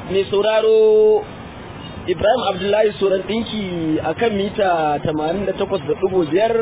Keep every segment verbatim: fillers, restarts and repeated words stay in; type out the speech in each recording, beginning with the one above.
mai sauraro Ibrahim Abdullahi Soran ɗinki a kan mita tamanin da takwas da ɗigo biyar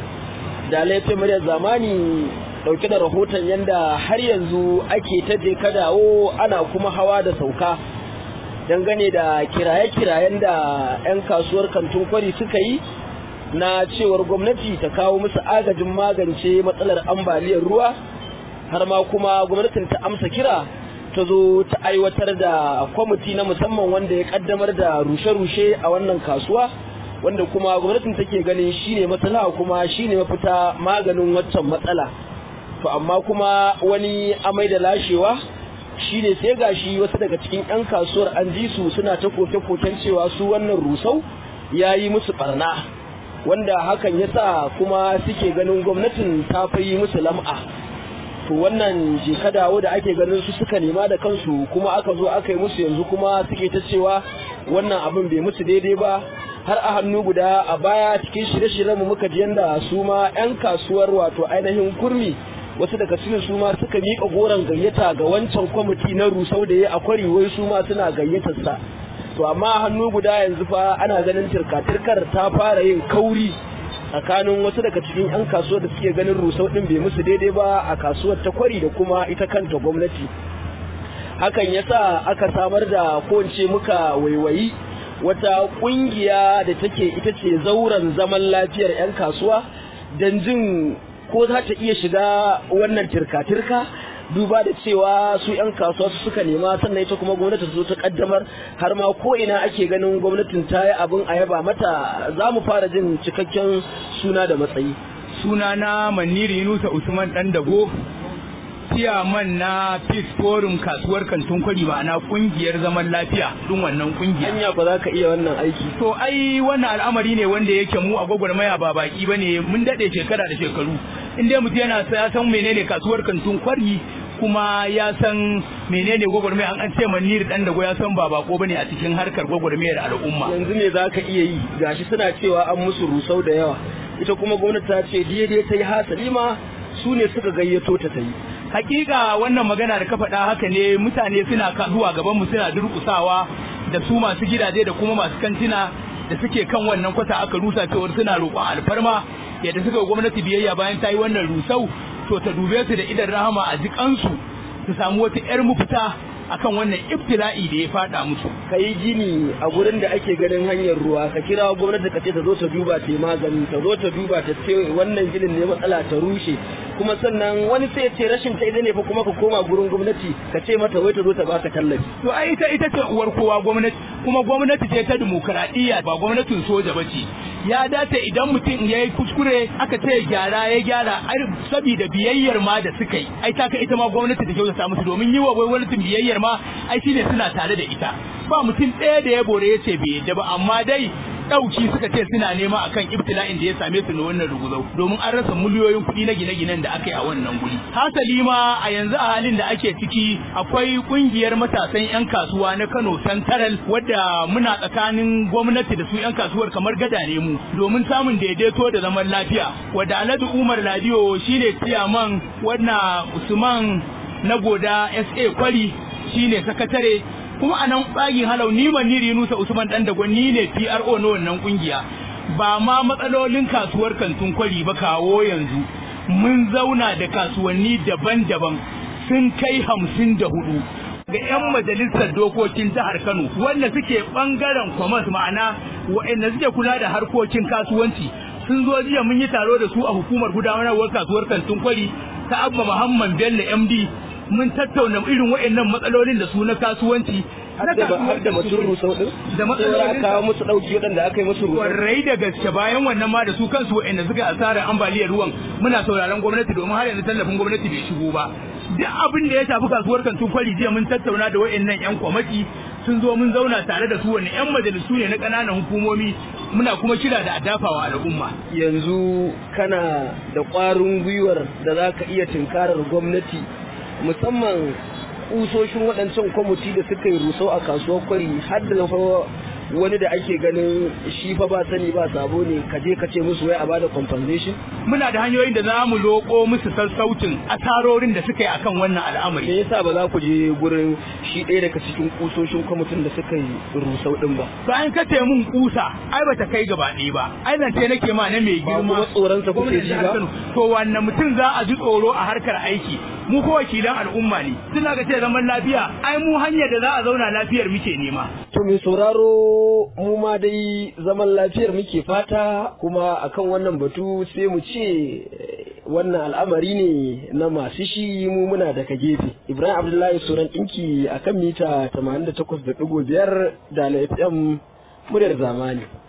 da laifin muryar zamani ɗauke da rahoton yadda har yanzu ake ta je ka dawo ana kuma hawa da sauka dangane da kiraye-kirayen da 'yan kasuwar kantin kwari suka yi na cewar gwamnati ta kawo musu agajin magance matsalar ambaliyar ruwa, har ma kuma gwamnatin ta amsa kira ta zo ta aiwatar da kwamiti na musamman wanda ya kaddamar da rushe-rushe a wannan kasuwa, wanda kuma gwamnatin take ganin shine matsala kuma shine mafita maganin waccan matsala. To amma kuma wani amai da lashewa shine sai gashi wasu daga cikin 'yan kasuwar an ji su suna ta koke-koken cewa su wannan rusau ya yi musu barna, wanda hakan ya sa kuma suke ganin gwamnatin ta fi musu lam'a. To wannan jeka dawo da ake ganin su suka nema da kansu kuma aka zo aka yi musu yanzu kuma suke ta cewa wannan abin bai musu daidai ba. Har a hannu guda a baya cikin shirye-shiryen mu muka ji yanda su ma 'yan kasuwar wato ainihin kurmi wasu daga cikin su ma suka miƙa goron gayyata ga wancan kwamiti na rusau da ya akwari wai su ma suna gayyatar sa. To amma hannu guda yanzu fa ana ganin tirka-tirkar ta fara yin kauri tsakanin wasu daga cikin 'yan kasuwar da suke ganin rusau din bai musu daidai ba a kasuwar ta kwari da kuma ita kanta gwamnati. Hakan yasa aka samar da ko muka waiwayi wata kungiya da take ita ce zauren zaman lafiyar 'yan kasuwa don jin ko za ta iya shiga wannan tirka-tirka, duba da cewa su 'yan kasuwa su suka nema sannan ita kuma gwamnati su ta kaddamar, har ma ko ina ake ganin gwamnatin ta yi abin a yaba mata. Za mu fara jin cikakken suna da matsayi. Suna na Maniri Yunusa Usman Dan Dago, ciyaman na Peace Forum kasuwar kantin kwari, ma'ana kungiyar zaman lafiya din wannan kungiya. Hanya ba za ka iya wannan aiki. To ai wannan al'amari ne wanda yake mu a gwagwarmaya ba baki bane, mun dade shekara da shekaru. In dai mutum yana ya san menene kasuwar kantin kwari kuma ya san menene gwagwarmaya, an ce Maniri Dan Dago ya san ba bako bane a cikin harkar gwagwarmayar al'umma. Yanzu ne za ka iya yi, gashi suna cewa an musu rusau da yawa, ita kuma gwamnati ta ce daidai ta yi, hasali ma su ne suka gayyato ta ta yi. Hakika wannan magana da ka faɗa haka ne, mutane suna zuwa gaban mu suna durƙusawa da su masu gidaje da kuma masu kantina da suke kan wannan kwata aka rusa cewar suna roƙon alfarma yadda suka gwamnati biyayya bayan ta yi wannan rusau, to ta dube su da idan rahama a jikansu su samu wata 'yar mafita akan wannan ibtila'i da ya fada musu. Ka yi gini a gurin da ake ganin hanyar ruwa, ka kira gwamnati ka ce ta zo ta duba ta magani, ta zo ta duba ta ce wannan ginin ne matsala ta rushe, kuma sannan wani sai ya ce rashin ta ne fa kuma ka koma gurin gwamnati ka ce mata wai ta zo ta baka tallafi. To ai ita ita ce uwar kowa gwamnati, kuma gwamnati ce ta dimokuraɗiyya ba gwamnatin soja ba ce. Ya dace idan mutum ya yi kuskure aka ce gyara ya gyara, ai saboda biyayyar ma da suka yi, ai ta ka ita ma gwamnati da kyautata musu, domin yi wa gwamnatin biyayyar ma ai shine suna tare da ita. Ba mutum ɗaya da ya bore ya ce bai yadda ba, amma dai ɗauki suka ce suna nema akan ibtila'in da ya same su na wannan ruguzau, domin an rasa miliyoyin kuɗi na gine-ginen da aka yi a wannan guri. Hasali ma a yanzu a halin da ake ciki akwai ƙungiyar matasan 'yan kasuwa na Kano Santaral, wadda muna tsakanin gwamnati da su 'yan kasuwar kamar gada ne mu, domin samun daidaito da zaman lafiya, wadda Alhaji Umar Ladiyo shine ciyaman, wannan Usman na Goda S A Kwari shine sakatare, kuma a nan tsagin halau ni Maniri Yunusa Usman Dan Dago ni ne P R O na wannan kungiya. Ba ma matsalolin kasuwar kantin kwari ba kawo yanzu mun zauna da kasuwanni daban-daban sun kai hamsin da hudu ga 'yan majalisar dokokin jihar Kano wanda suke bangaren commerce, ma'ana waɗanda suke kula da harkokin kasuwanci. Sun zo jiya mun yi taro da su a hukumar gudanarwar kasuwar kantin kwari ta Abba Muhammad Bello M D, mun tattauna irin waɗannan matsalolin da su na kasuwanci. Har da mutum rusau din? Da matsalolin kawo musu ɗauki waɗanda aka yi musu rusau. Warrai da gaske, bayan wannan ma da su kansu waɗanda suka yi asarar ambaliyar ruwan muna sauraron gwamnati, domin har yanzu tallafin gwamnati bai shigo ba. Duk abin da ya shafi kasuwar kantin kwari jiya mun tattauna da waɗannan 'yan kwamati, sun zo mun zauna tare da su, wani 'yan majalisu ne na ƙananan hukumomi, muna kuma kira da adafawa al'umma. Yanzu kana da ƙwarin gwiwar da za ka iya tunkarar gwamnati, musamman kusoshin waɗancan kwamiti da suka yi rusau a kasuwar kwari, har da wani da ake ganin shi fa ba sani ba sabo ne ka je ka ce musu wai a bada compensation? Muna da hanyoyin da za mu loko musu sassaucin asarorin da suka yi akan wannan al'amari. Me yasa ba za ku je gurin shi ɗaya daga cikin kusoshin kwamitin da suka yi rusau din ba? Bayan ka ce mun kusa ai bata kai gaba ɗaya ba. Ai nan ce nake ma na mai girma. Ba kuma tsoron sa kuke ji ba? To wannan mutum za a ji tsoro a harkar aiki. Mu ko wakilan al'umma ne. Suna ga ce zaman lafiya ai mu hanyar da za a zauna lafiyar muke nema. To mai sauraro mu ma dai zaman lafiyar muke fata, kuma akan wannan batu sai mu ce wannan al'amari ne na masu shi, mu muna daga gefe. Ibrahim Abdullahi Suran ɗinki akan mita tamanin da takwas da ɗigo biyar da L F M muryar zamani.